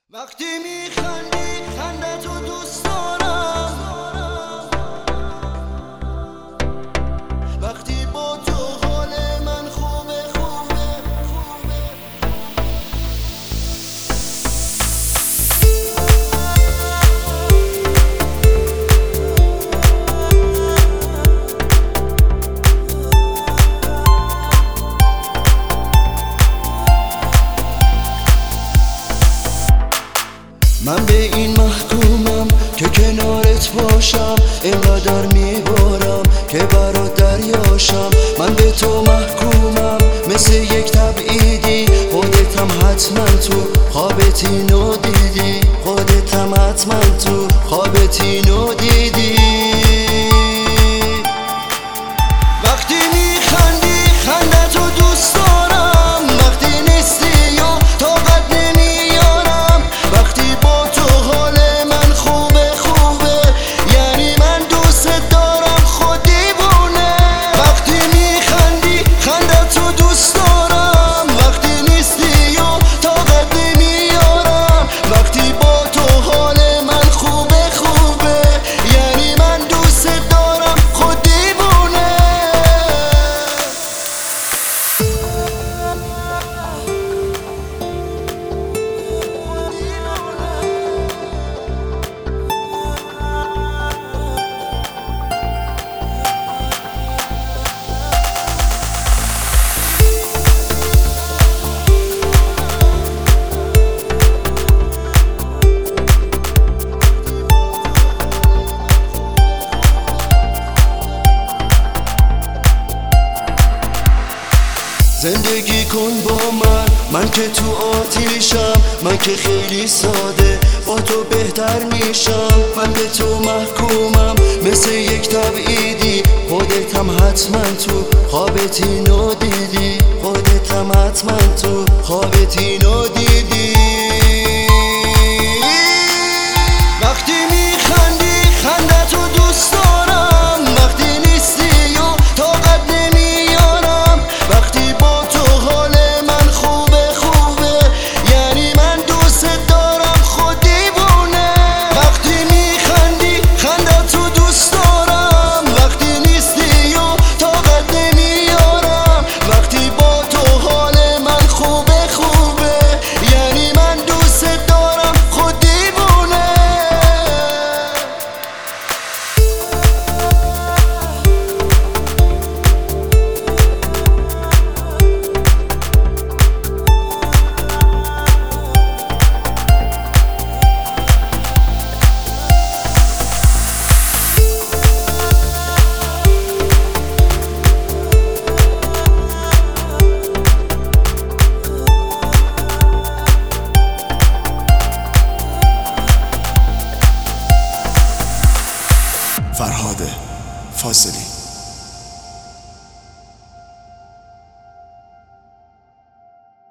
وقتی میخندی خندتو دوست دارم، وقتی با تو حال من خوبه خوبه خوبه. من به این محکومم که کنارت باشم، اینقدر میبارم که برات دریاشم. من به تو محکومم مثل یک تبعیدی، خودتم حتما تو خوابت اینو دیدی، خودتم حتما تو خوابت اینو دیدی. وقتی میخندی خندتو دوست دارم، وقتی نیستی و طاقت نمیارم، وقتی با تو حال من خوبه خوبه، یعنی من دوست دارم خود دیوونه. وقتی میخندی خندتو دوست دارم، وقتی نیستی و طاقت نمیارم، وقتی با تو حال من خوبه خوبه، یعنی من دوست دارم خود دیوونه. زندگی کن با من که تو آتیشم، من که خیلی ساده با تو بهتر میشم. من به تو محکومم مثل یک تبعیدی، خودتم حتما تو خوابت اینو دیدی، خودتم حتما تو خوابت اینو دیدی. وقتی میخندی خندتو دوست دارم، وقتی نیستی و طاقت نمیارم، وقتی با تو حال من خوبه خوبه، یعنی من دوست دارم خود دیوونه. وقتی میخندی خندتو دوست دارم، وقتی نیستی و طاقت نمیارم، وقتی با تو حال من خوبه خوبه، یعنی من دوست دارم خود دیوونه. فرهاد فاضلی.